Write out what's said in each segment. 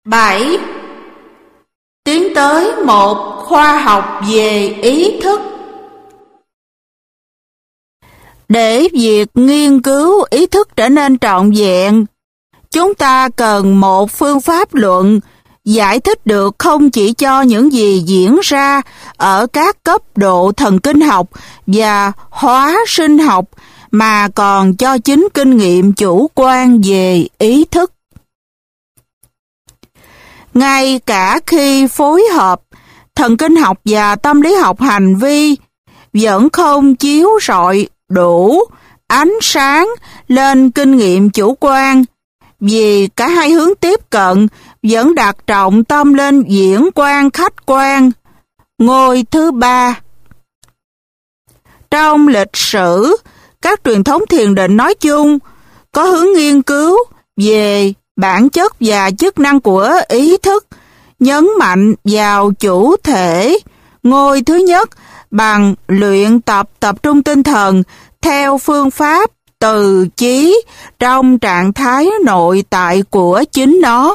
7. Tiến tới một khoa học về ý thức. Để việc nghiên cứu ý thức trở nên trọn vẹn, chúng ta cần một phương pháp luận giải thích được không chỉ cho những gì diễn ra ở các cấp độ thần kinh học và hóa sinh học, mà còn cho chính kinh nghiệm chủ quan về ý thức. Ngay cả khi phối hợp thần kinh học và tâm lý học hành vi vẫn không chiếu rọi đủ ánh sáng lên kinh nghiệm chủ quan, vì cả hai hướng tiếp cận vẫn đặt trọng tâm lên diễn quan khách quan, ngôi thứ ba. Trong lịch sử, các truyền thống thiền định nói chung có hướng nghiên cứu về bản chất và chức năng của ý thức, nhấn mạnh vào chủ thể, ngôi thứ nhất, bằng luyện tập trung tinh thần theo phương pháp từ chí trong trạng thái nội tại của chính nó.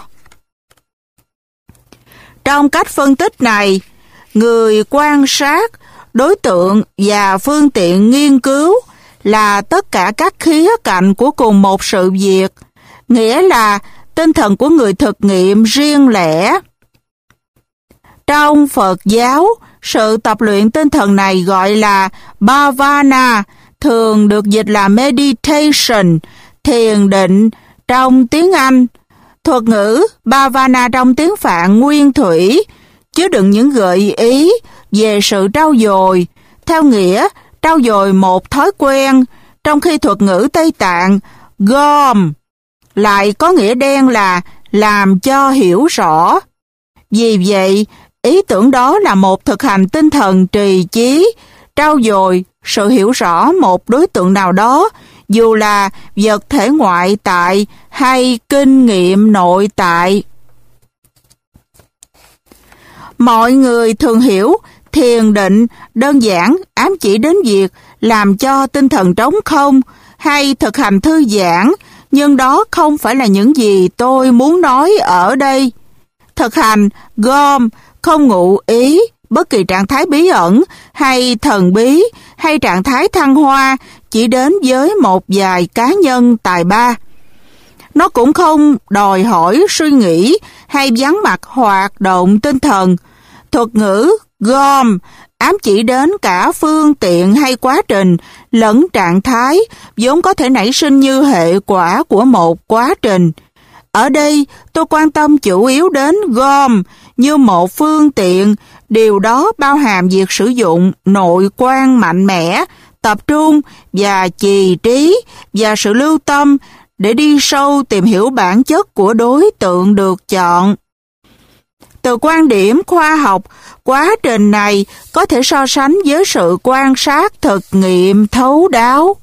Trong cách phân tích này, người quan sát, đối tượng và phương tiện nghiên cứu là tất cả các khía cạnh của cùng một sự việc, nghĩa là tinh thần của người thực nghiệm riêng lẻ. Trong Phật giáo, sự tập luyện tinh thần này gọi là bhavana, thường được dịch là meditation, thiền định trong tiếng Anh. Thuật ngữ bhavana trong tiếng Phạn nguyên thủy chứa đựng những gợi ý về sự trau dồi, theo nghĩa trau dồi một thói quen, trong khi thuật ngữ Tây Tạng gom lại có nghĩa đen là làm cho hiểu rõ. Vì vậy, ý tưởng đó là một thực hành tinh thần trì chí, trau dồi sự hiểu rõ một đối tượng nào đó, dù là vật thể ngoại tại hay kinh nghiệm nội tại. Mọi người thường hiểu thiền định đơn giản ám chỉ đến việc làm cho tinh thần trống không hay thực hành thư giãn, nhưng đó không phải là những gì tôi muốn nói ở đây. Thực hành gom không ngụ ý bất kỳ trạng thái bí ẩn hay thần bí hay trạng thái thăng hoa chỉ đến với một vài cá nhân tài ba. Nó cũng không đòi hỏi suy nghĩ hay vắng mặt hoạt động tinh thần. Thuật ngữ gom ám chỉ đến cả phương tiện hay quá trình lẫn trạng thái vốn có thể nảy sinh như hệ quả của một quá trình. Ở đây, tôi quan tâm chủ yếu đến gom như một phương tiện, điều đó bao hàm việc sử dụng nội quan mạnh mẽ, tập trung và trì trí và sự lưu tâm để đi sâu tìm hiểu bản chất của đối tượng được chọn. Từ quan điểm khoa học, quá trình này có thể so sánh với sự quan sát thực nghiệm thấu đáo.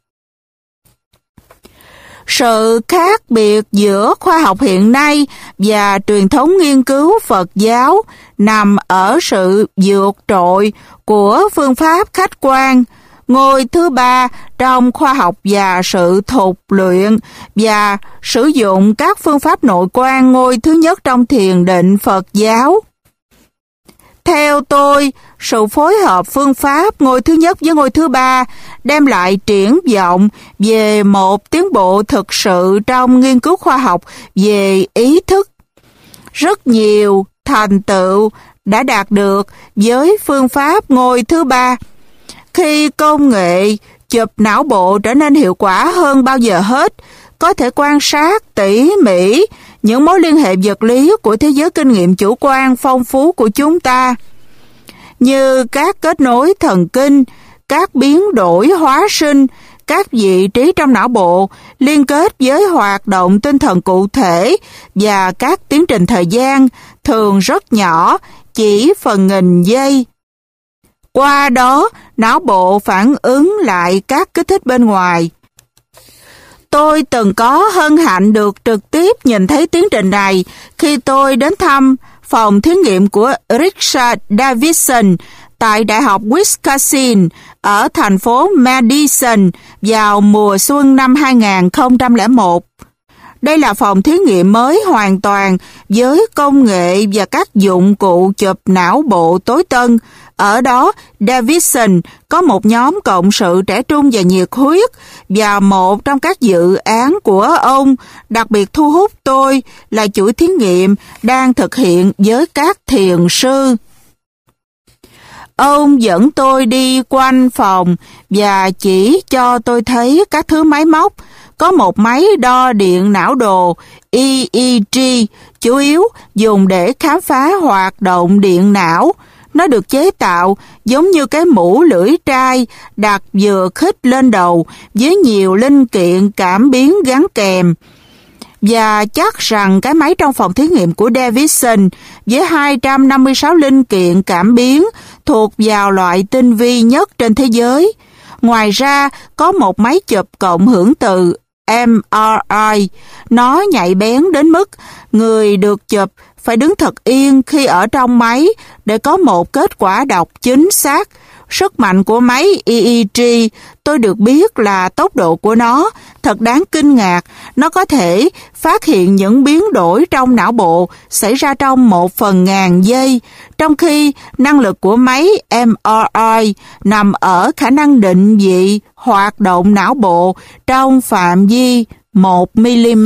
Sự khác biệt giữa khoa học hiện nay và truyền thống nghiên cứu Phật giáo nằm ở sự vượt trội của phương pháp khách quan, ngôi thứ ba trong khoa học và sự thục luyện, và sử dụng các phương pháp nội quan, ngôi thứ nhất trong thiền định Phật giáo. Theo tôi, sự phối hợp phương pháp ngôi thứ nhất với ngôi thứ ba đem lại triển vọng về một tiến bộ thực sự trong nghiên cứu khoa học về ý thức. Rất nhiều thành tựu đã đạt được với phương pháp ngôi thứ ba. Khi công nghệ chụp não bộ trở nên hiệu quả hơn bao giờ hết, có thể quan sát tỉ mỉ những mối liên hệ vật lý của thế giới kinh nghiệm chủ quan phong phú của chúng ta, như các kết nối thần kinh, các biến đổi hóa sinh, các vị trí trong não bộ liên kết với hoạt động tinh thần cụ thể và các tiến trình thời gian thường rất nhỏ, chỉ phần nghìn giây. Qua đó, não bộ phản ứng lại các kích thích bên ngoài. Tôi từng có hân hạnh được trực tiếp nhìn thấy tiến trình này khi tôi đến thăm phòng thí nghiệm của Richard Davidson tại Đại học Wisconsin ở thành phố Madison vào mùa xuân năm 2001. Đây là phòng thí nghiệm mới hoàn toàn với công nghệ và các dụng cụ chụp não bộ tối tân. Ở đó, Davidson có một nhóm cộng sự trẻ trung và nhiệt huyết, và một trong các dự án của ông đặc biệt thu hút tôi là chuỗi thí nghiệm đang thực hiện với các thiền sư. Ông dẫn tôi đi quanh phòng và chỉ cho tôi thấy các thứ máy móc. Có một máy đo điện não đồ EEG, chủ yếu dùng để khám phá hoạt động điện não. Nó được chế tạo giống như cái mũ lưỡi trai đặt vừa khít lên đầu với nhiều linh kiện cảm biến gắn kèm. Và chắc rằng cái máy trong phòng thí nghiệm của Davidson với 256 linh kiện cảm biến thuộc vào loại tinh vi nhất trên thế giới. Ngoài ra, có một máy chụp cộng hưởng từ MRI. Nó nhạy bén đến mức người được chụp phải đứng thật yên khi ở trong máy để có một kết quả đọc chính xác. Sức mạnh của máy EEG, tôi được biết là tốc độ của nó thật đáng kinh ngạc. Nó có thể phát hiện những biến đổi trong não bộ xảy ra trong 1/1000 giây, trong khi năng lực của máy MRI nằm ở khả năng định vị hoạt động não bộ trong phạm vi 1 mm.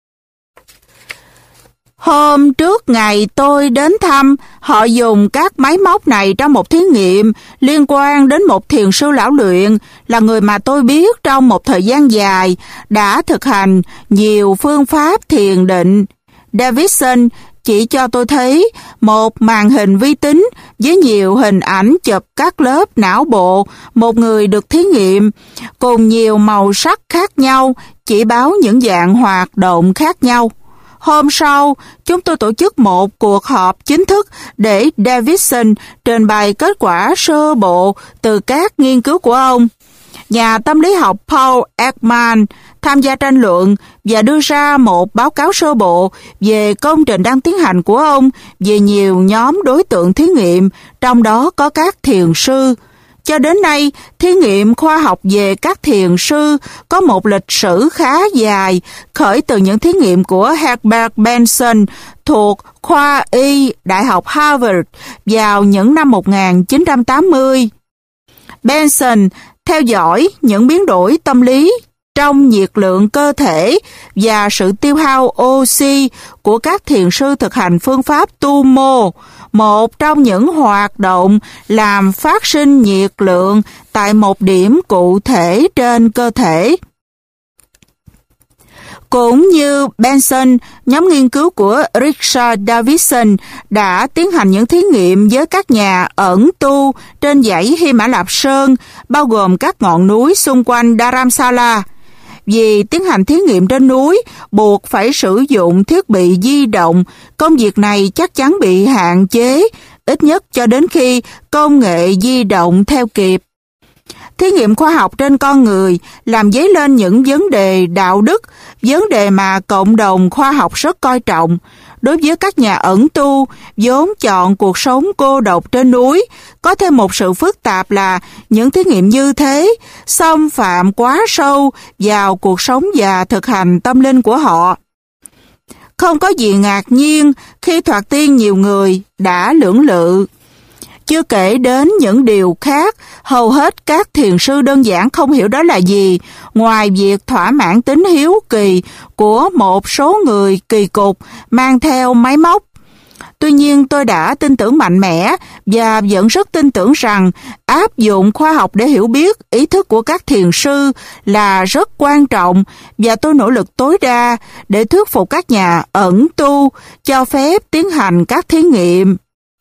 Hôm trước ngày tôi đến thăm, họ dùng các máy móc này trong một thí nghiệm liên quan đến một thiền sư lão luyện, là người mà tôi biết trong một thời gian dài đã thực hành nhiều phương pháp thiền định. Davidson chỉ cho tôi thấy một màn hình vi tính với nhiều hình ảnh chụp các lớp não bộ một người được thí nghiệm, cùng nhiều màu sắc khác nhau, chỉ báo những dạng hoạt động khác nhau. Hôm sau, chúng tôi tổ chức một cuộc họp chính thức để Davidson trình bày kết quả sơ bộ từ các nghiên cứu của ông. Nhà tâm lý học Paul Ekman tham gia tranh luận và đưa ra một báo cáo sơ bộ về công trình đang tiến hành của ông về nhiều nhóm đối tượng thí nghiệm, trong đó có các thiền sư. Cho đến nay, thí nghiệm khoa học về các thiền sư có một lịch sử khá dài, khởi từ những thí nghiệm của Herbert Benson thuộc khoa y Đại học Harvard vào những năm 1980. Benson theo dõi những biến đổi tâm lý trong nhiệt lượng cơ thể và sự tiêu hao oxy của các thiền sư thực hành phương pháp tu mô, một trong những hoạt động làm phát sinh nhiệt lượng tại một điểm cụ thể trên cơ thể. Cũng như Benson, nhóm nghiên cứu của Richard Davidson đã tiến hành những thí nghiệm với các nhà ẩn tu trên dãy Hy Mã Lạp Sơn, bao gồm các ngọn núi xung quanh Dharamsala. Vì tiến hành thí nghiệm trên núi buộc phải sử dụng thiết bị di động, công việc này chắc chắn bị hạn chế, ít nhất cho đến khi công nghệ di động theo kịp. Thí nghiệm khoa học trên con người làm dấy lên những vấn đề đạo đức, vấn đề mà cộng đồng khoa học rất coi trọng. Đối với các nhà ẩn tu, vốn chọn cuộc sống cô độc trên núi, có thêm một sự phức tạp là những thí nghiệm như thế xâm phạm quá sâu vào cuộc sống và thực hành tâm linh của họ. Không có gì ngạc nhiên khi thoạt tiên nhiều người đã lưỡng lự. Chưa kể đến những điều khác, hầu hết các thiền sư đơn giản không hiểu đó là gì, ngoài việc thỏa mãn tính hiếu kỳ của một số người kỳ cục mang theo máy móc. Tuy nhiên tôi đã tin tưởng mạnh mẽ và vẫn rất tin tưởng rằng áp dụng khoa học để hiểu biết ý thức của các thiền sư là rất quan trọng, và tôi nỗ lực tối đa để thuyết phục các nhà ẩn tu cho phép tiến hành các thí nghiệm.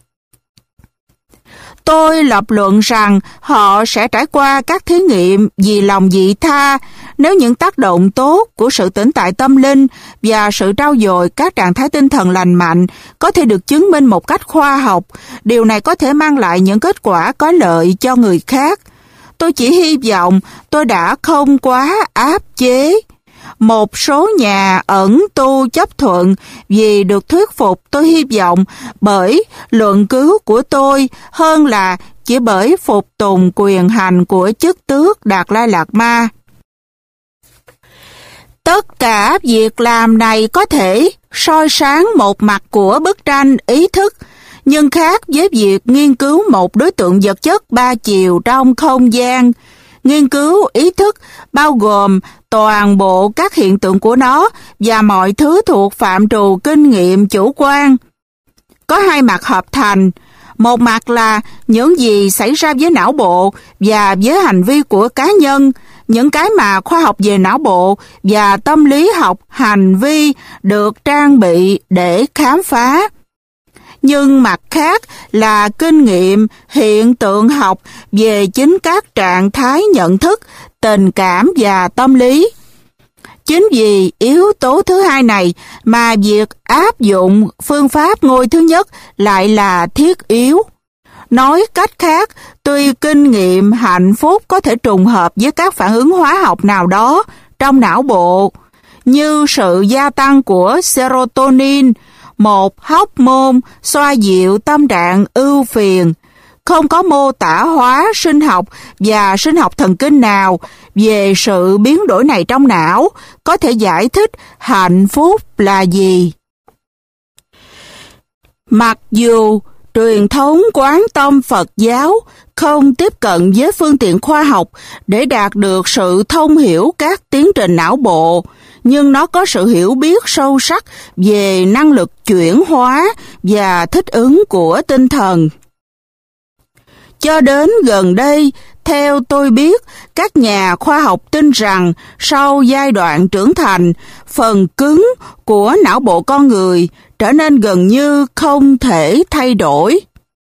Tôi lập luận rằng họ sẽ trải qua các thí nghiệm vì lòng vị tha. Nếu những tác động tốt của sự tĩnh tại tâm linh và sự trau dồi các trạng thái tinh thần lành mạnh có thể được chứng minh một cách khoa học, điều này có thể mang lại những kết quả có lợi cho người khác. Tôi chỉ hy vọng tôi đã không quá áp chế. Một số nhà ẩn tu chấp thuận vì được thuyết phục, tôi hy vọng, bởi luận cứu của tôi hơn là chỉ bởi phục tùng quyền hành của chức tước Đạt Lai Lạt Ma. Tất cả việc làm này có thể soi sáng một mặt của bức tranh ý thức, nhưng khác với việc nghiên cứu một đối tượng vật chất ba chiều trong không gian. Nghiên cứu ý thức bao gồm toàn bộ các hiện tượng của nó và mọi thứ thuộc phạm trù kinh nghiệm chủ quan. Có hai mặt hợp thành. Một mặt là những gì xảy ra với não bộ và với hành vi của cá nhân, những cái mà khoa học về não bộ và tâm lý học hành vi được trang bị để khám phá. Nhưng mặt khác là kinh nghiệm hiện tượng học về chính các trạng thái nhận thức, tình cảm và tâm lý. Chính vì yếu tố thứ hai này mà việc áp dụng phương pháp ngôi thứ nhất lại là thiết yếu. Nói cách khác, tuy kinh nghiệm hạnh phúc có thể trùng hợp với các phản ứng hóa học nào đó trong não bộ, như sự gia tăng của serotonin, một hormone xoa dịu tâm trạng ưu phiền, không có mô tả hóa sinh học và sinh học thần kinh nào về sự biến đổi này trong não có thể giải thích hạnh phúc là gì. Mặc dù truyền thống Quán Tâm Phật giáo không tiếp cận với phương tiện khoa học để đạt được sự thông hiểu các tiến trình não bộ, nhưng nó có sự hiểu biết sâu sắc về năng lực chuyển hóa và thích ứng của tinh thần. Cho đến gần đây, theo tôi biết, các nhà khoa học tin rằng sau giai đoạn trưởng thành, phần cứng của não bộ con người trở nên gần như không thể thay đổi.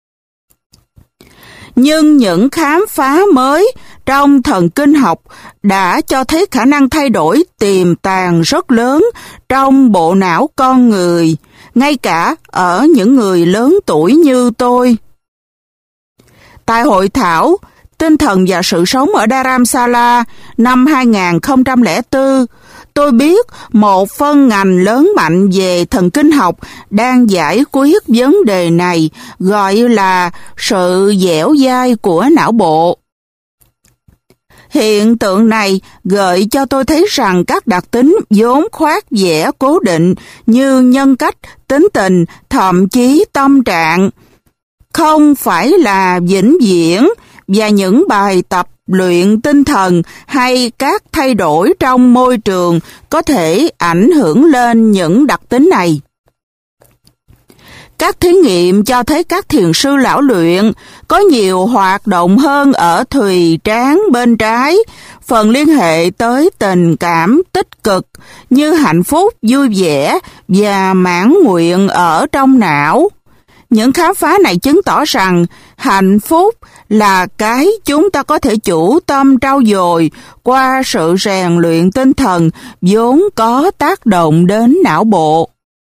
Nhưng những khám phá mới trong thần kinh học đã cho thấy khả năng thay đổi tiềm tàng rất lớn trong bộ não con người, ngay cả ở những người lớn tuổi như tôi. Tại hội thảo Tinh thần và sự sống ở Dharamsala năm 2004, tôi biết một phân ngành lớn mạnh về thần kinh học đang giải quyết vấn đề này, gọi là sự dẻo dai của não bộ. Hiện tượng này gợi cho tôi thấy rằng các đặc tính vốn khoác vẻ cố định như nhân cách, tính tình, thậm chí tâm trạng, không phải là vĩnh viễn, và những bài tập luyện tinh thần hay các thay đổi trong môi trường có thể ảnh hưởng lên những đặc tính này. Các thí nghiệm cho thấy các thiền sư lão luyện có nhiều hoạt động hơn ở thùy trán bên trái, phần liên hệ tới tình cảm tích cực như hạnh phúc, vui vẻ và mãn nguyện ở trong não. Những khám phá này chứng tỏ rằng hạnh phúc là cái chúng ta có thể chủ tâm trau dồi qua sự rèn luyện tinh thần vốn có tác động đến não bộ.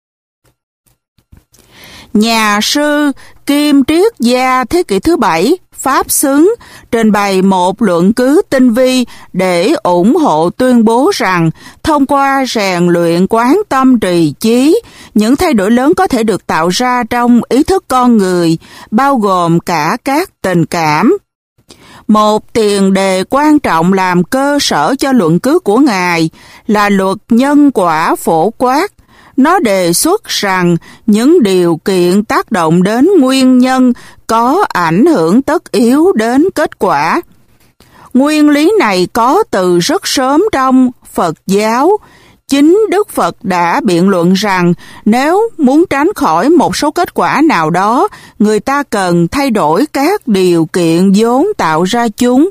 Nhà sư Kim Triết Gia thế kỷ thứ 7, Pháp xứng, trình bày một luận cứ tinh vi để ủng hộ tuyên bố rằng thông qua rèn luyện quán tâm trì chí, những thay đổi lớn có thể được tạo ra trong ý thức con người, bao gồm cả các tình cảm. Một tiền đề quan trọng làm cơ sở cho luận cứ của Ngài là luật nhân quả phổ quát. Nó đề xuất rằng những điều kiện tác động đến nguyên nhân có ảnh hưởng tất yếu đến kết quả. Nguyên lý này có từ rất sớm trong Phật giáo. Chính Đức Phật đã biện luận rằng nếu muốn tránh khỏi một số kết quả nào đó, người ta cần thay đổi các điều kiện vốn tạo ra chúng.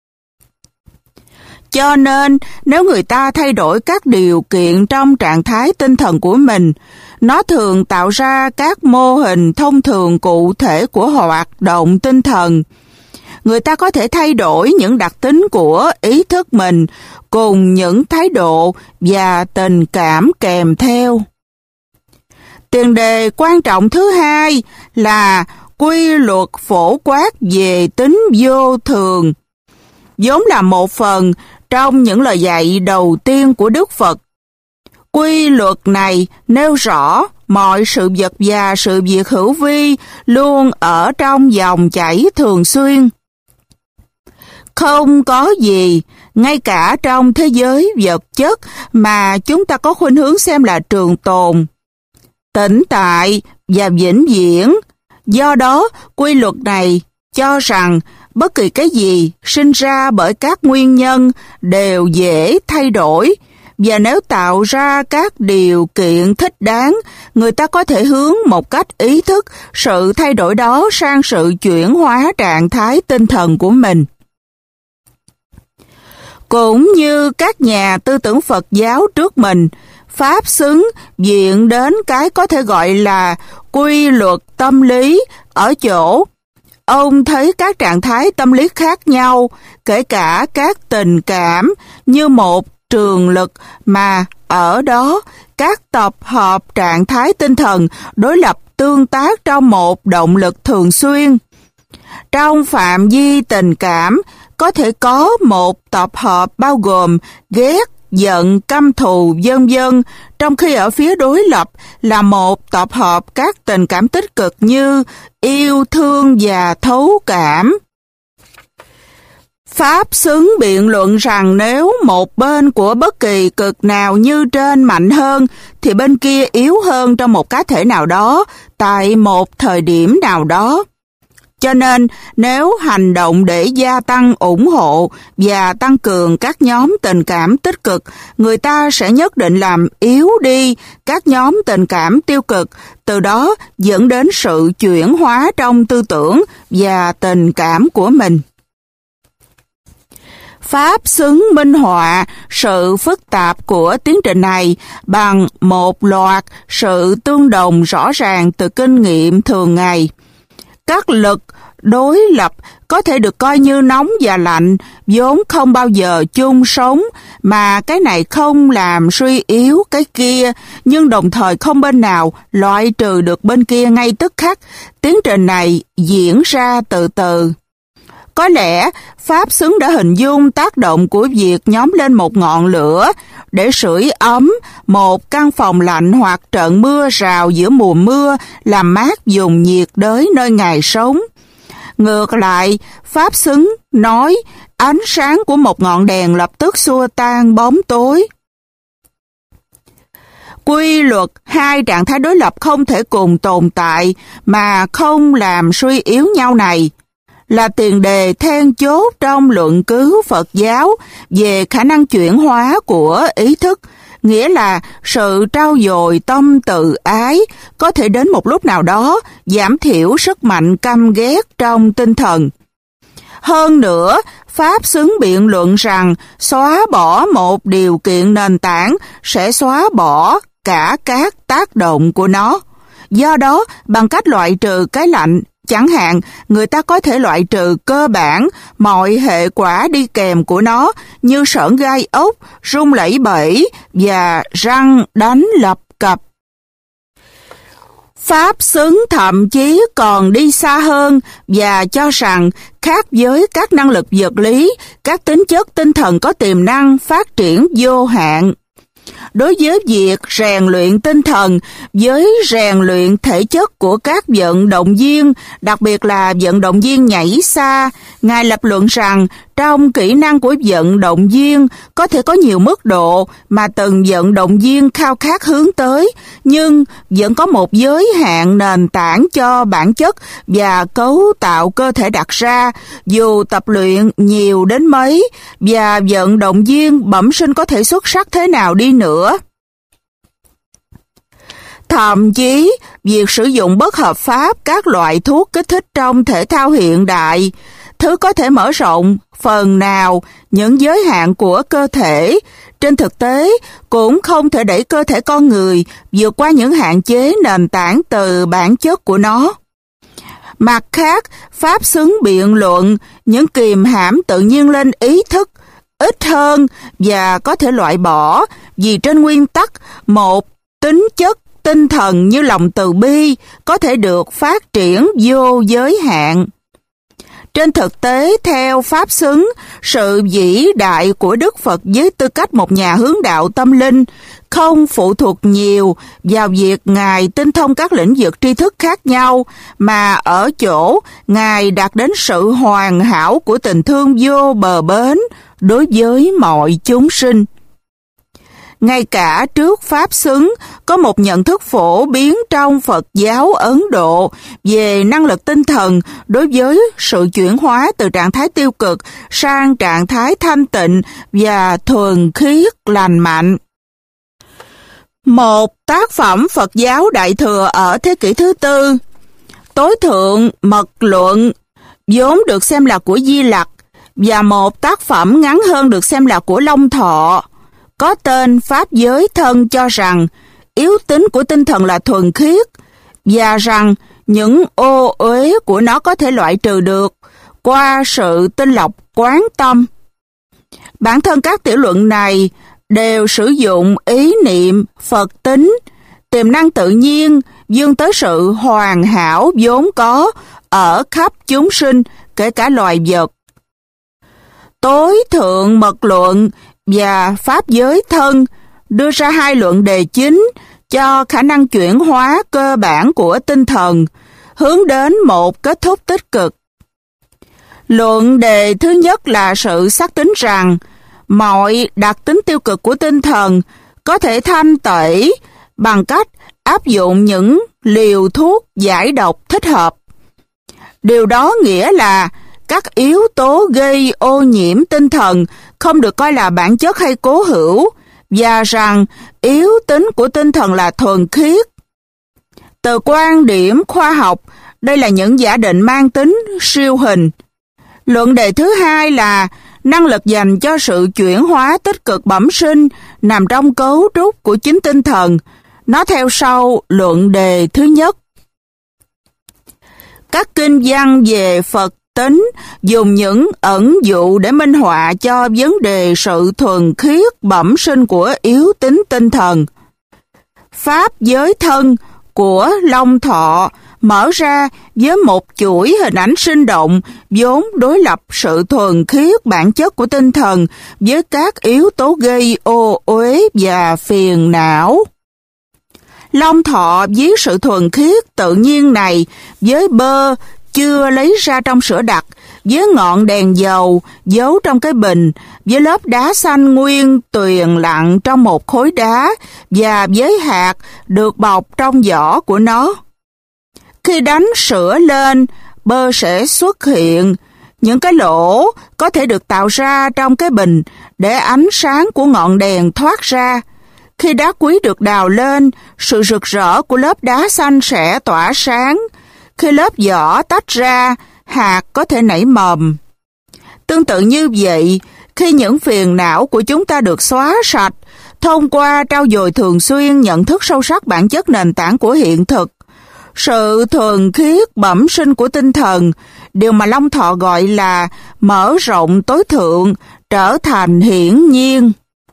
Cho nên, nếu người ta thay đổi các điều kiện trong trạng thái tinh thần của mình, nó thường tạo ra các mô hình thông thường cụ thể của hoạt động tinh thần. Người ta có thể thay đổi những đặc tính của ý thức mình cùng những thái độ và tình cảm kèm theo. Tiền đề quan trọng thứ hai là quy luật phổ quát về tính vô thường, vốn là một phần trong những lời dạy đầu tiên của Đức Phật. Quy luật này nêu rõ mọi sự vật và sự việc hữu vi luôn ở trong dòng chảy thường xuyên. Không có gì ngay cả trong thế giới vật chất mà chúng ta có khuynh hướng xem là trường tồn, tĩnh tại và vĩnh viễn. Do đó, quy luật này cho rằng bất kỳ cái gì sinh ra bởi các nguyên nhân đều dễ thay đổi, và nếu tạo ra các điều kiện thích đáng, người ta có thể hướng một cách ý thức sự thay đổi đó sang sự chuyển hóa trạng thái tinh thần của mình. Cũng như các nhà tư tưởng Phật giáo trước mình, Pháp xứng viện đến cái có thể gọi là quy luật tâm lý ở chỗ ông thấy các trạng thái tâm lý khác nhau, kể cả các tình cảm, như một trường lực mà ở đó các tập hợp trạng thái tinh thần đối lập tương tác trong một động lực thường xuyên. Trong phạm vi tình cảm, có thể có một tập hợp bao gồm ghét, giận, căm thù, vân vân, trong khi ở phía đối lập là một tập hợp các tình cảm tích cực như yêu thương và thấu cảm. Pháp xứng biện luận rằng nếu một bên của bất kỳ cực nào như trên mạnh hơn, thì bên kia yếu hơn trong một cá thể nào đó, tại một thời điểm nào đó. Cho nên, nếu hành động để gia tăng ủng hộ và tăng cường các nhóm tình cảm tích cực, người ta sẽ nhất định làm yếu đi các nhóm tình cảm tiêu cực, từ đó dẫn đến sự chuyển hóa trong tư tưởng và tình cảm của mình. Pháp xứng minh họa sự phức tạp của tiến trình này bằng một loạt sự tương đồng rõ ràng từ kinh nghiệm thường ngày. Các lực đối lập có thể được coi như nóng và lạnh, vốn không bao giờ chung sống, mà cái này không làm suy yếu cái kia, nhưng đồng thời không bên nào loại trừ được bên kia ngay tức khắc. Tiến trình này diễn ra từ từ. Có lẽ Pháp xứng đã hình dung tác động của việc nhóm lên một ngọn lửa để sưởi ấm một căn phòng lạnh hoặc trận mưa rào giữa mùa mưa làm mát vùng nhiệt đới nơi Ngài sống. Ngược lại, Pháp xứng nói ánh sáng của một ngọn đèn lập tức xua tan bóng tối. Quy luật hai trạng thái đối lập không thể cùng tồn tại mà không làm suy yếu nhau này là tiền đề then chốt trong luận cứu Phật giáo về khả năng chuyển hóa của ý thức, nghĩa là sự trau dồi tâm từ ái có thể đến một lúc nào đó giảm thiểu sức mạnh căm ghét trong tinh thần. Hơn nữa, Pháp xứng biện luận rằng xóa bỏ một điều kiện nền tảng sẽ xóa bỏ cả các tác động của nó. Do đó, bằng cách loại trừ cái lạnh, chẳng hạn, người ta có thể loại trừ cơ bản mọi hệ quả đi kèm của nó như sởn gai ốc, rung lẩy bẩy và răng đánh lập cập. Pháp xứng thậm chí còn đi xa hơn và cho rằng khác với các năng lực vật lý, các tính chất tinh thần có tiềm năng phát triển vô hạn. Đối với việc rèn luyện tinh thần với rèn luyện thể chất của các vận động viên, đặc biệt là vận động viên nhảy xa, Ngài lập luận rằng trong kỹ năng của vận động viên có thể có nhiều mức độ mà từng vận động viên khao khát hướng tới, nhưng vẫn có một giới hạn nền tảng cho bản chất và cấu tạo cơ thể đặt ra, dù tập luyện nhiều đến mấy và vận động viên bẩm sinh có thể xuất sắc thế nào đi nữa. Thậm chí, việc sử dụng bất hợp pháp các loại thuốc kích thích trong thể thao hiện đại, thứ có thể mở rộng phần nào những giới hạn của cơ thể, trên thực tế cũng không thể đẩy cơ thể con người vượt qua những hạn chế nền tảng từ bản chất của nó. Mặt khác, Pháp xứng biện luận những kìm hãm tự nhiên lên ý thức ít hơn và có thể loại bỏ, vì trên nguyên tắc một tính chất tinh thần như lòng từ bi có thể được phát triển vô giới hạn. Trên thực tế, theo Pháp xứng, sự vĩ đại của Đức Phật với tư cách một nhà hướng đạo tâm linh không phụ thuộc nhiều vào việc Ngài tinh thông các lĩnh vực tri thức khác nhau, mà ở chỗ Ngài đạt đến sự hoàn hảo của tình thương vô bờ bến, đối với mọi chúng sinh. Ngay cả trước Pháp xứng, có một nhận thức phổ biến trong Phật giáo Ấn Độ về năng lực tinh thần đối với sự chuyển hóa từ trạng thái tiêu cực sang trạng thái thanh tịnh và thuần khiết lành mạnh. Một tác phẩm Phật giáo Đại Thừa ở thế kỷ thứ tư, Tối Thượng Mật Luận, vốn được xem là của Di Lặc, và một tác phẩm ngắn hơn được xem là của Long Thọ, có tên Pháp Giới Thân, cho rằng yếu tính của tinh thần là thuần khiết và rằng những ô uế của nó có thể loại trừ được qua sự tinh lọc quán tâm. Bản thân các tiểu luận này đều sử dụng ý niệm, Phật tính, tiềm năng tự nhiên vươn tới sự hoàn hảo vốn có ở khắp chúng sinh, kể cả loài vật. Tối Thượng Mật Luận và Pháp Giới Thân đưa ra hai luận đề chính cho khả năng chuyển hóa cơ bản của tinh thần, hướng đến một kết thúc tích cực. Luận đề thứ nhất là sự xác tín rằng mọi đặc tính tiêu cực của tinh thần có thể thanh tẩy bằng cách áp dụng những liều thuốc giải độc thích hợp. Điều đó nghĩa là các yếu tố gây ô nhiễm tinh thần không được coi là bản chất hay cố hữu, và rằng yếu tính của tinh thần là thuần khiết. Từ quan điểm khoa học, đây là những giả định mang tính siêu hình. Luận đề thứ hai là năng lực dành cho sự chuyển hóa tích cực bẩm sinh nằm trong cấu trúc của chính tinh thần. Nó theo sau luận đề thứ nhất. Các kinh văn về Phật tính dùng những ẩn dụ để minh họa cho vấn đề sự thuần khiết bẩm sinh của yếu tính tinh thần. Pháp Giới Thân của Long Thọ mở ra với một chuỗi hình ảnh sinh động vốn đối lập sự thuần khiết bản chất của tinh thần với các yếu tố gây ô uế và phiền não. Long Thọ ví sự thuần khiết tự nhiên này với bơ chưa lấy ra trong sữa đặc, với ngọn đèn dầu giấu trong cái bình, với lớp đá xanh nguyên tuyền lặng trong một khối đá, và với hạt được bọc trong vỏ của nó. Khi đánh sữa lên, bơ sẽ xuất hiện. Những cái lỗ có thể được tạo ra trong cái bình để ánh sáng của ngọn đèn thoát ra. Khi đá quý được đào lên, sự rực rỡ của lớp đá xanh sẽ tỏa sáng. Khi lớp vỏ tách ra, hạt có thể nảy mầm. Tương tự như vậy, khi những phiền não của chúng ta được xóa sạch, thông qua trau dồi thường xuyên nhận thức sâu sắc bản chất nền tảng của hiện thực, sự thuần khiết bẩm sinh của tinh thần, điều mà Long Thọ gọi là mở rộng tối thượng, trở thành hiển nhiên.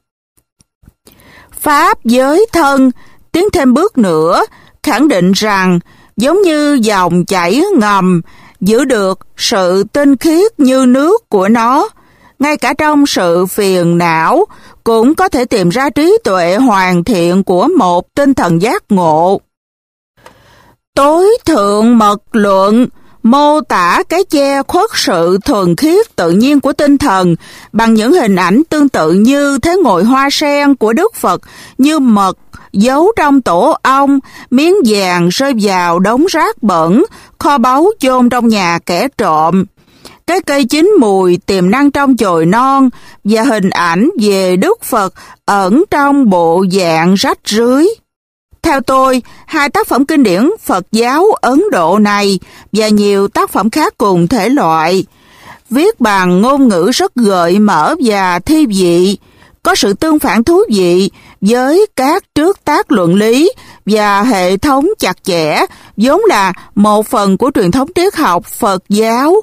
Pháp Giới Thân tiến thêm bước nữa, khẳng định rằng giống như dòng chảy ngầm giữ được sự tinh khiết như nước của nó, ngay cả trong sự phiền não cũng có thể tìm ra trí tuệ hoàn thiện của một tinh thần giác ngộ. Tối Thượng Mật Luận mô tả cái che khuất sự thuần khiết tự nhiên của tinh thần bằng những hình ảnh tương tự như thế ngồi hoa sen của Đức Phật, như mật giấu trong tổ ong, miếng vàng rơi vào đống rác bẩn, kho báu chôn trong nhà kẻ trộm, cái cây chín mùi tiềm năng trong chồi non, và hình ảnh về Đức Phật ẩn trong bộ dạng rách rưới. Theo tôi, hai tác phẩm kinh điển Phật giáo Ấn Độ này và nhiều tác phẩm khác cùng thể loại, viết bằng ngôn ngữ rất gợi mở và thi vị, có sự tương phản thú vị với các trước tác luận lý và hệ thống chặt chẽ, vốn là một phần của truyền thống triết học Phật giáo.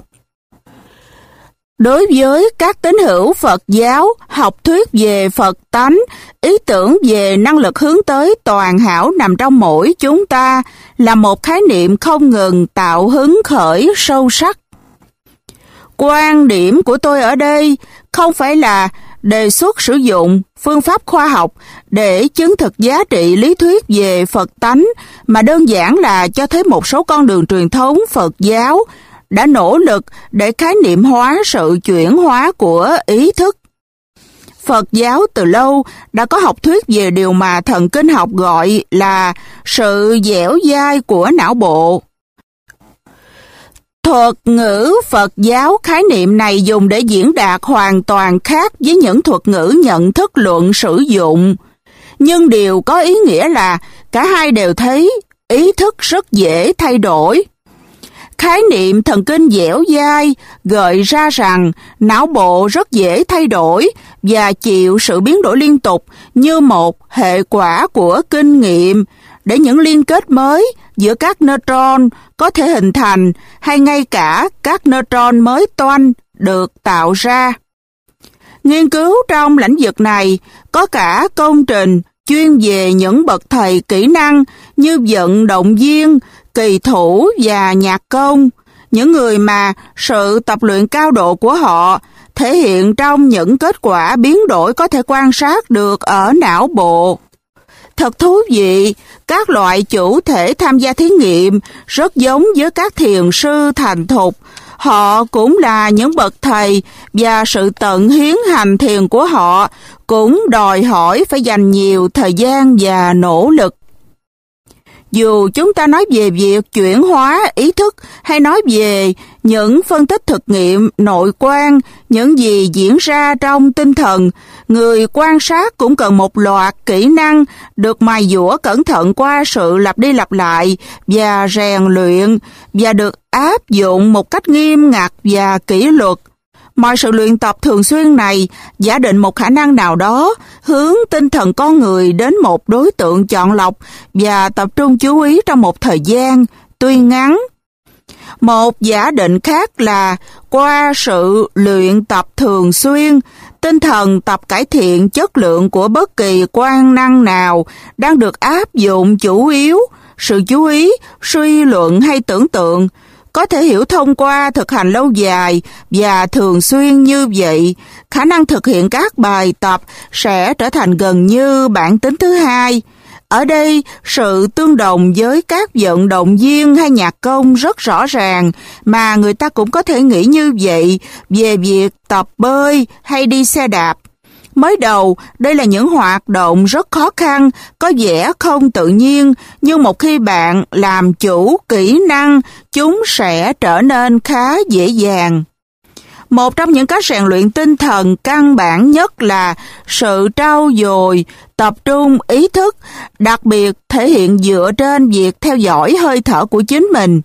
Đối với các tín hữu Phật giáo, học thuyết về Phật tánh, ý tưởng về năng lực hướng tới toàn hảo nằm trong mỗi chúng ta là một khái niệm không ngừng tạo hứng khởi sâu sắc. Quan điểm của tôi ở đây không phải là đề xuất sử dụng phương pháp khoa học để chứng thực giá trị lý thuyết về Phật tánh, mà đơn giản là cho thấy một số con đường truyền thống Phật giáo đã nỗ lực để khái niệm hóa sự chuyển hóa của ý thức. Phật giáo từ lâu đã có học thuyết về điều mà thần kinh học gọi là sự dẻo dai của não bộ. Thuật ngữ Phật giáo khái niệm này dùng để diễn đạt hoàn toàn khác với những thuật ngữ nhận thức luận sử dụng. Nhưng điều có ý nghĩa là cả hai đều thấy ý thức rất dễ thay đổi. Khái niệm thần kinh dẻo dai gợi ra rằng não bộ rất dễ thay đổi và chịu sự biến đổi liên tục như một hệ quả của kinh nghiệm để những liên kết mới giữa các neutron có thể hình thành hay ngay cả các neutron mới toanh được tạo ra. Nghiên cứu trong lĩnh vực này có cả công trình chuyên về những bậc thầy kỹ năng như vận động viên, kỳ thủ và nhạc công, những người mà sự tập luyện cao độ của họ thể hiện trong những kết quả biến đổi có thể quan sát được ở não bộ. Thật thú vị, các loại chủ thể tham gia thí nghiệm rất giống với các thiền sư thành thục. Họ cũng là những bậc thầy và sự tận hiến hành thiền của họ cũng đòi hỏi phải dành nhiều thời gian và nỗ lực. Dù chúng ta nói về việc chuyển hóa ý thức hay nói về những phân tích thực nghiệm nội quan, những gì diễn ra trong tinh thần, người quan sát cũng cần một loạt kỹ năng được mài dũa cẩn thận qua sự lặp đi lặp lại và rèn luyện và được áp dụng một cách nghiêm ngặt và kỷ luật. Mọi sự luyện tập thường xuyên này giả định một khả năng nào đó hướng tinh thần con người đến một đối tượng chọn lọc và tập trung chú ý trong một thời gian tuy ngắn. Một giả định khác là qua sự luyện tập thường xuyên, tinh thần tập cải thiện chất lượng của bất kỳ quan năng nào đang được áp dụng chủ yếu, sự chú ý, suy luận hay tưởng tượng, có thể hiểu thông qua thực hành lâu dài và thường xuyên như vậy, khả năng thực hiện các bài tập sẽ trở thành gần như bản tính thứ hai. Ở đây, sự tương đồng với các vận động viên hay nhạc công rất rõ ràng, mà người ta cũng có thể nghĩ như vậy về việc tập bơi hay đi xe đạp. Mới đầu, đây là những hoạt động rất khó khăn, có vẻ không tự nhiên, nhưng một khi bạn làm chủ kỹ năng, chúng sẽ trở nên khá dễ dàng. Một trong những cách rèn luyện tinh thần căn bản nhất là sự trau dồi, tập trung ý thức, đặc biệt thể hiện dựa trên việc theo dõi hơi thở của chính mình.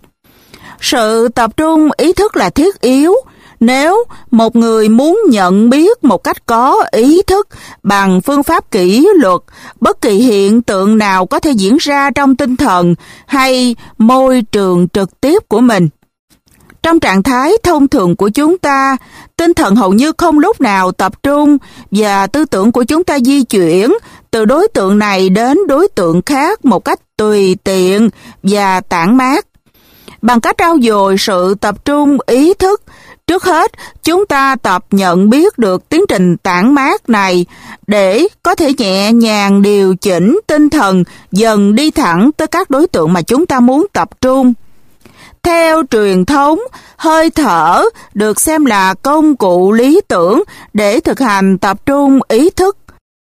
Sự tập trung ý thức là thiết yếu. Nếu một người muốn nhận biết một cách có ý thức bằng phương pháp kỷ luật bất kỳ hiện tượng nào có thể diễn ra trong tinh thần hay môi trường trực tiếp của mình. Trong trạng thái thông thường của chúng ta, tinh thần hầu như không lúc nào tập trung và tư tưởng của chúng ta di chuyển từ đối tượng này đến đối tượng khác một cách tùy tiện và tản mát. Bằng cách trau dồi sự tập trung ý thức, trước hết, chúng ta tập nhận biết được tiến trình tản mát này để có thể nhẹ nhàng điều chỉnh tinh thần dần đi thẳng tới các đối tượng mà chúng ta muốn tập trung. Theo truyền thống, hơi thở được xem là công cụ lý tưởng để thực hành tập trung ý thức.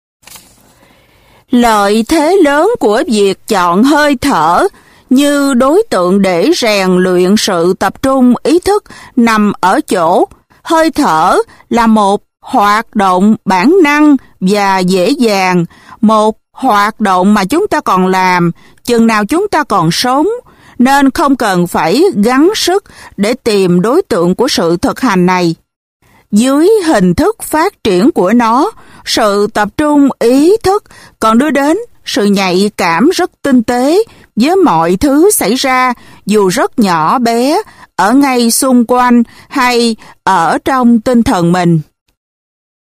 Lợi thế lớn của việc chọn hơi thở như đối tượng để rèn luyện sự tập trung ý thức nằm ở chỗ hơi thở là một hoạt động bản năng và dễ dàng, một hoạt động mà chúng ta còn làm chừng nào chúng ta còn sống, nên không cần phải gắng sức để tìm đối tượng của sự thực hành này. Dưới hình thức phát triển của nó, sự tập trung ý thức còn đưa đến sự nhạy cảm rất tinh tế với mọi thứ xảy ra dù rất nhỏ bé ở ngay xung quanh hay ở trong tinh thần mình.